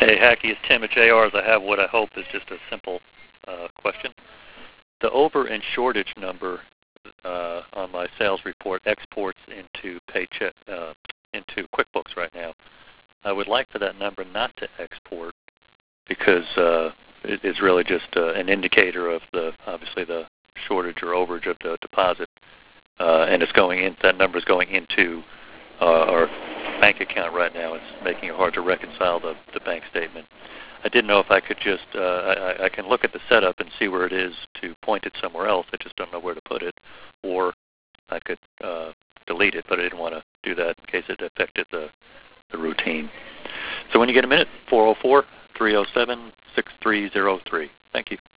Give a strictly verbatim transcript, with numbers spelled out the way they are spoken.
Hey, Hackey, it's Tim at J R's. I have what I hope is just a simple uh, question. The over and shortage number uh, on my sales report exports into paycheck uh, into QuickBooks right now. I would like for that number not to export because uh, it is really just uh, an indicator of the obviously the shortage or overage of the deposit, uh, and it's going in. That number is going into uh, our bank account right now. It's making it hard to reconcile the, the bank statement. I didn't know if I could just, uh, I, I can look at the setup and see where it is to point it somewhere else. I just don't know where to put it. Or I could uh, delete it, but I didn't want to do that in case it affected the, the routine. So when you get a minute, four oh four, three oh seven, six three oh three. Thank you.